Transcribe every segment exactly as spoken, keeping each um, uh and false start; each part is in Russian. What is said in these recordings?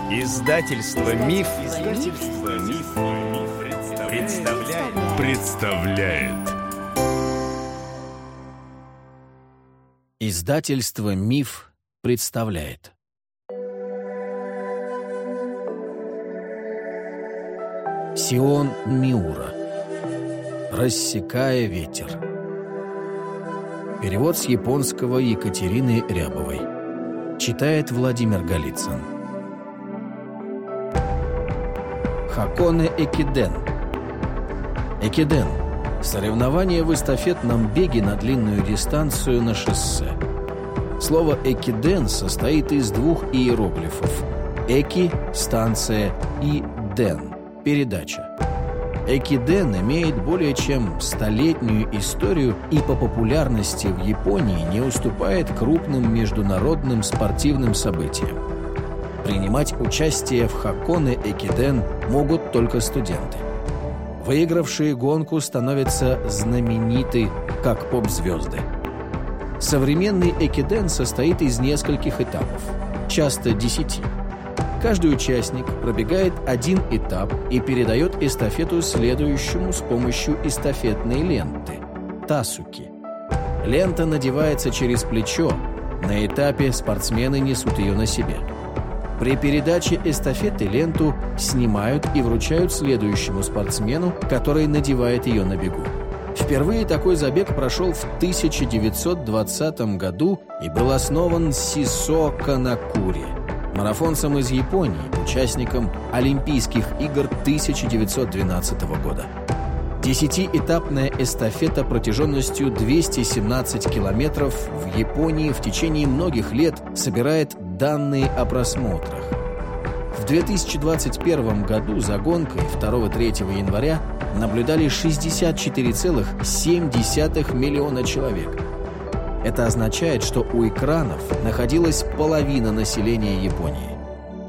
Издательство Миф, Издательство Миф, представляет. представляет. Издательство Миф представляет. Сион Миура. «Рассекая ветер». Перевод с японского Екатерины Рябовой. Читает Владимир Голицын. Хаконе Экиден. Экиден – соревнование в эстафетном беге на длинную дистанцию на шоссе. Слово «экиден» состоит из двух иероглифов. «Эки» – станция и «ден» – передача. Экиден имеет более чем столетнюю историю и по популярности в Японии не уступает крупным международным спортивным событиям. Принимать участие в Хаконе Экиден могут только студенты. Выигравшие гонку становятся знамениты, как поп-звезды. Современный Экиден состоит из нескольких этапов, часто десяти. Каждый участник пробегает один этап и передает эстафету следующему с помощью эстафетной ленты – тасуки. Лента надевается через плечо, на этапе спортсмены несут ее на себе. При передаче эстафеты ленту снимают и вручают следующему спортсмену, который надевает ее на бегу. Впервые такой забег прошел в тысяча девятьсот двадцатом году и был основан Сисо Канакури, марафонцем из Японии, участником Олимпийских игр тысяча девятьсот двенадцатого года. Десятиэтапная эстафета протяженностью двести семнадцать километров в Японии в течение многих лет собирает данные о просмотрах. В две тысячи двадцать первом году за гонкой второго-третьего января наблюдали шестьдесят четыре целых семь десятых миллиона человек. Это означает, что у экранов находилась половина населения Японии.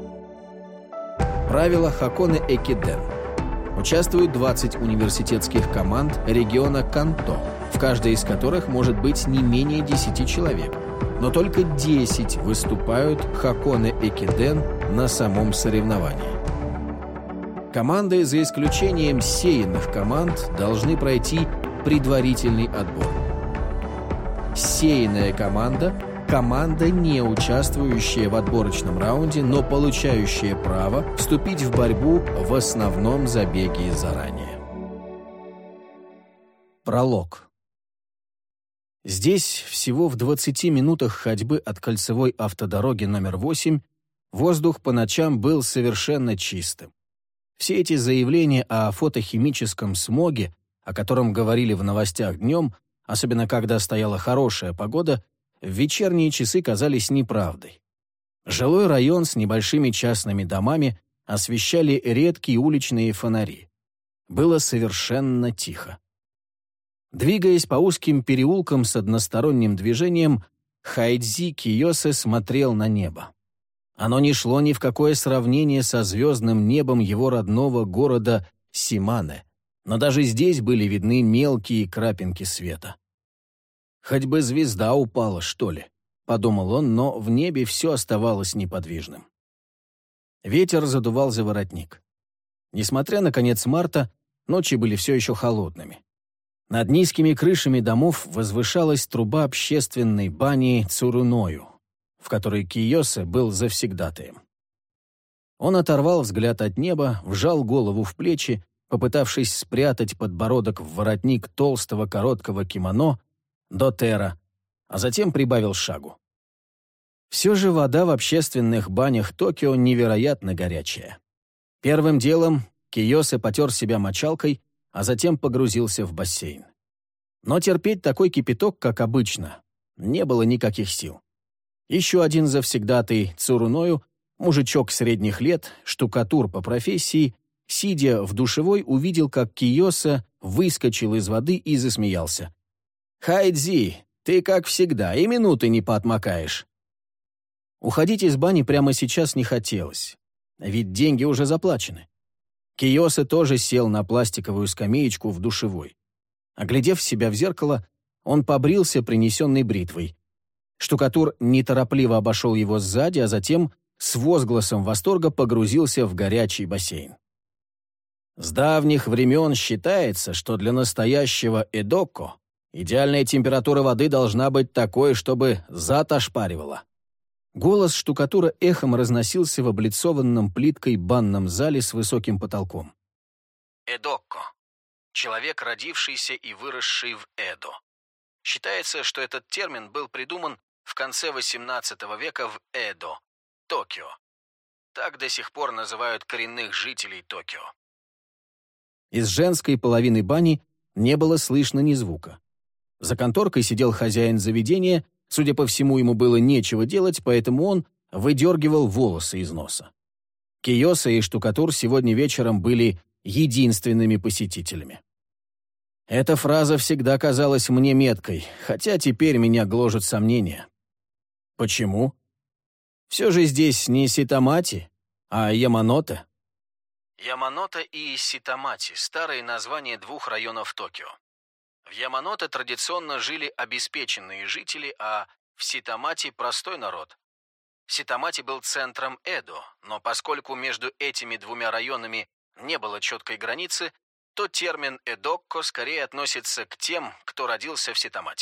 Правила Хаконе Экиден. Участвуют двадцать университетских команд региона Канто, в каждой из которых может быть не менее десяти человек. Но только десять выступают в Хаконе Экиден на самом соревновании. Команды, за исключением сеянных команд, должны пройти предварительный отбор. Сеянная команда – команда, не участвующая в отборочном раунде, но получающая право вступить в борьбу в основном забеге заранее. Пролог. Здесь, всего в двадцати минутах ходьбы от кольцевой автодороги номер восемь, воздух по ночам был совершенно чистым. Все эти заявления о фотохимическом смоге, о котором говорили в новостях днем, особенно когда стояла хорошая погода, в вечерние часы казались неправдой. Жилой район с небольшими частными домами освещали редкие уличные фонари. Было совершенно тихо. Двигаясь по узким переулкам с односторонним движением, Хайдзи Кийосе смотрел на небо. Оно не шло ни в какое сравнение со звездным небом его родного города Симане, но даже здесь были видны мелкие крапинки света. «Хоть бы звезда упала, что ли», — подумал он, но в небе все оставалось неподвижным. Ветер задувал за воротник. Несмотря на конец марта, ночи были все еще холодными. Над низкими крышами домов возвышалась труба общественной бани Цуруною, в которой Кийосе был завсегдатаем. Он оторвал взгляд от неба, вжал голову в плечи, попытавшись спрятать подбородок в воротник толстого короткого кимоно дотера, а затем прибавил шагу. Все же вода в общественных банях Токио невероятно горячая. Первым делом Кийосе потер себя мочалкой, а затем погрузился в бассейн. Но терпеть такой кипяток, как обычно, не было никаких сил. Еще один завсегдатый Цуруною, мужичок средних лет, штукатур по профессии, сидя в душевой, увидел, как Кийосе выскочил из воды и засмеялся. «Хайдзи, ты, как всегда, и минуты не поотмокаешь». Уходить из бани прямо сейчас не хотелось, ведь деньги уже заплачены. Кийосе тоже сел на пластиковую скамеечку в душевой. Оглядев себя в зеркало, он побрился принесенной бритвой. Штукатур неторопливо обошел его сзади, а затем с возгласом восторга погрузился в горячий бассейн. С давних времен считается, что для настоящего эдоко идеальная температура воды должна быть такой, чтобы зад ошпаривала. Голос штукатура эхом разносился в облицованном плиткой банном зале с высоким потолком. Эдоко. Человек, родившийся и выросший в Эдо. Считается, что этот термин был придуман в конце восемнадцатого века в Эдо, Токио. Так до сих пор называют коренных жителей Токио. Из женской половины бани не было слышно ни звука. За конторкой сидел хозяин заведения, судя по всему, ему было нечего делать, поэтому он выдергивал волосы из носа. Киоса и штукатур сегодня вечером были единственными посетителями. Эта фраза всегда казалась мне меткой, хотя теперь меня гложет сомнения. Почему? Все же здесь не Ситамати, а Яманоте. Яманоте и Ситамати – старые названия двух районов Токио. В Яманоте традиционно жили обеспеченные жители, а в Ситамати – простой народ. Ситамати был центром Эдо, но поскольку между этими двумя районами не было четкой границы, то термин «эдокко» скорее относится к тем, кто родился в Ситамати.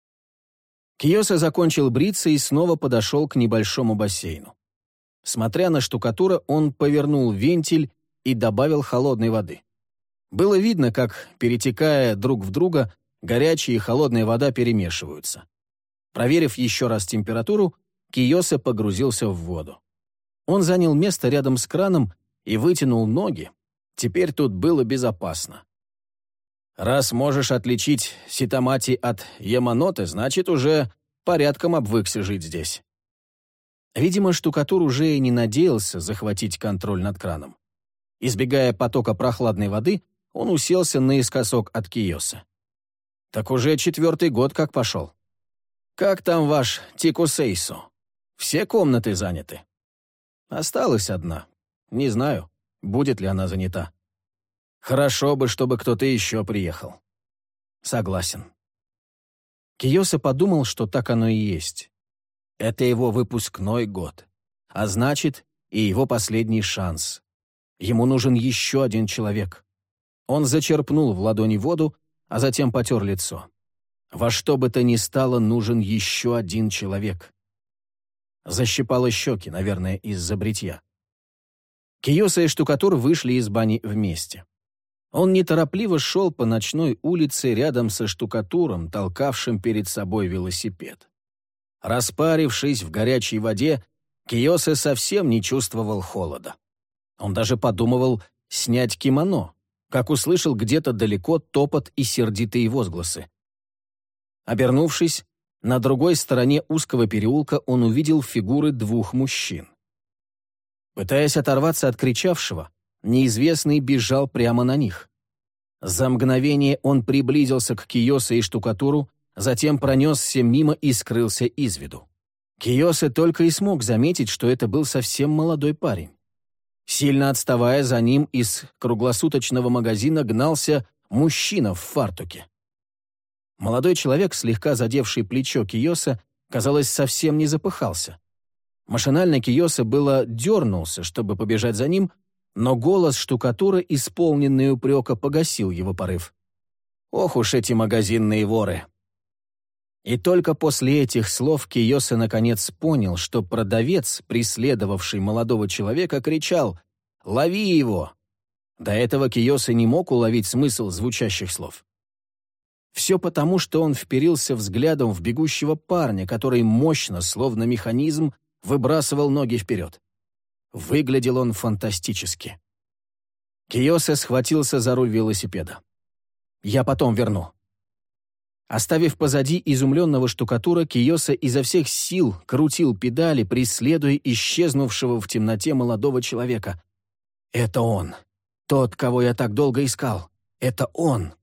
Киоса закончил бриться и снова подошел к небольшому бассейну. Смотря на штукатура, он повернул вентиль и добавил холодной воды. Было видно, как, перетекая друг в друга, горячая и холодная вода перемешиваются. Проверив еще раз температуру, Киоса погрузился в воду. Он занял место рядом с краном и вытянул ноги. Теперь тут было безопасно. Раз можешь отличить Ситамати от Яманоте, значит, уже порядком обвыкся жить здесь. Видимо, штукатур уже и не надеялся захватить контроль над краном. Избегая потока прохладной воды, он уселся наискосок от Киоса. «Так уже четвертый год как пошел. Как там ваш Тикусейсо? Все комнаты заняты?» «Осталась одна. Не знаю, будет ли она занята. Хорошо бы, чтобы кто-то еще приехал». «Согласен». Киоса подумал, что так оно и есть. Это его выпускной год, а значит, и его последний шанс. Ему нужен еще один человек. Он зачерпнул в ладони воду, а затем потер лицо. Во что бы то ни стало, нужен еще один человек. Защипало щеки, наверное, из-за бритья. Киоса и штукатур вышли из бани вместе. Он неторопливо шел по ночной улице рядом со штукатуром, толкавшим перед собой велосипед. Распарившись в горячей воде, Киоса совсем не чувствовал холода. Он даже подумывал снять кимоно, как услышал где-то далеко топот и сердитые возгласы. Обернувшись, на другой стороне узкого переулка он увидел фигуры двух мужчин. Пытаясь оторваться от кричавшего, неизвестный бежал прямо на них. За мгновение он приблизился к Киосе и штукатуру, затем пронесся мимо и скрылся из виду. Киосе только и смог заметить, что это был совсем молодой парень. Сильно отставая за ним, из круглосуточного магазина гнался мужчина в фартуке. Молодой человек, слегка задевший плечо Киоса, казалось, совсем не запыхался. Машинально Киоса было дернулся, чтобы побежать за ним, но голос штукатура, исполненный упрека, погасил его порыв. Ох уж эти магазинные воры! И только после этих слов Киоса наконец понял, что продавец, преследовавший молодого человека, кричал «Лови его!». До этого Киоса не мог уловить смысл звучащих слов. Все потому, что он вперился взглядом в бегущего парня, который мощно, словно механизм, выбрасывал ноги вперед. Выглядел он фантастически. Киоса схватился за руль велосипеда. «Я потом верну». Оставив позади изумленного штукатура, Киоса изо всех сил крутил педали, преследуя исчезнувшего в темноте молодого человека. «Это он! Тот, кого я так долго искал! Это он!»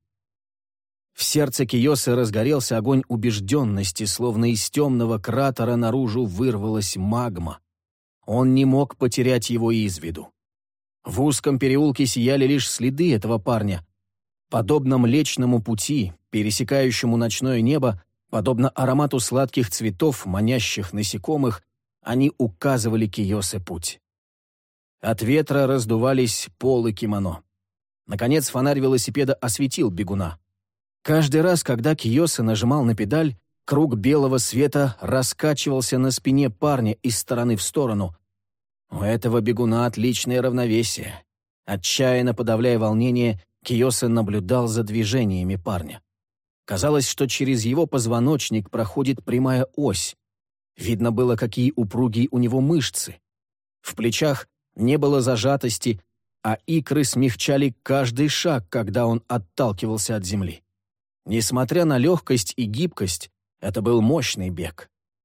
В сердце Киосы разгорелся огонь убежденности, словно из темного кратера наружу вырвалась магма. Он не мог потерять его из виду. В узком переулке сияли лишь следы этого парня. Подобно Млечному Пути, пересекающему ночное небо, подобно аромату сладких цветов, манящих насекомых, Они указывали Кийосе путь. От ветра раздувались полы кимоно. Наконец фонарь велосипеда осветил бегуна. Каждый раз, когда Кийосе нажимал на педаль, круг белого света раскачивался на спине парня из стороны в сторону. У этого бегуна отличное равновесие. Отчаянно подавляя волнение, Кийосе наблюдал за движениями парня. Казалось, что через его позвоночник проходит прямая ось. Видно было, какие упругие у него мышцы. В плечах не было зажатости, а икры смягчали каждый шаг, когда он отталкивался от земли. Несмотря на легкость и гибкость, это был мощный бег.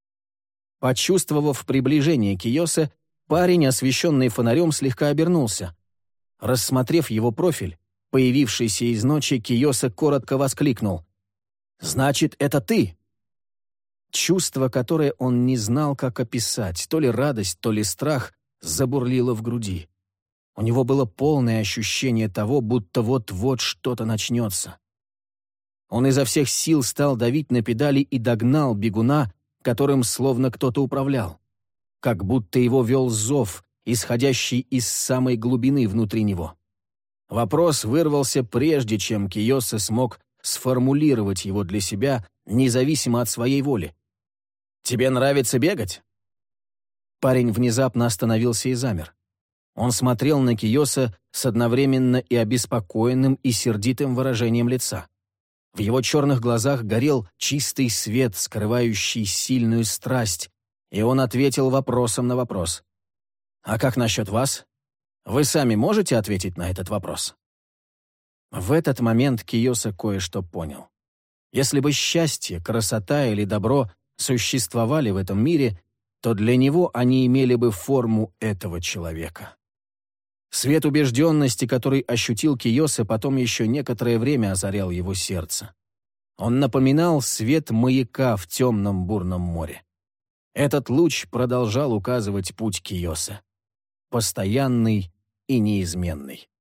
Почувствовав приближение Кийосе, парень, освещенный фонарем, слегка обернулся. Рассмотрев его профиль, появившийся из ночи, Кийосе коротко воскликнул: «Значит, это ты!» Чувство, которое он не знал, как описать, то ли радость, то ли страх, забурлило в груди. У него было полное ощущение того, будто вот-вот что-то начнется. Он изо всех сил стал давить на педали и догнал бегуна, которым словно кто-то управлял. Как будто его вел зов, исходящий из самой глубины внутри него. Вопрос вырвался прежде, чем Кийосе смог сформулировать его для себя, независимо от своей воли. «Тебе нравится бегать?» Парень внезапно остановился и замер. Он смотрел на Кийосе с одновременно и обеспокоенным, и сердитым выражением лица. В его черных глазах горел чистый свет, скрывающий сильную страсть, и он ответил вопросом на вопрос. «А как насчет вас? Вы сами можете ответить на этот вопрос?» В этот момент Кийосе кое-что понял. Если бы счастье, красота или добро существовали в этом мире, то для него они имели бы форму этого человека. Свет убежденности, который ощутил Кийосе, потом еще некоторое время озарял его сердце. Он напоминал свет маяка в темном бурном море. Этот луч продолжал указывать путь Кийосе. Постоянный и неизменный.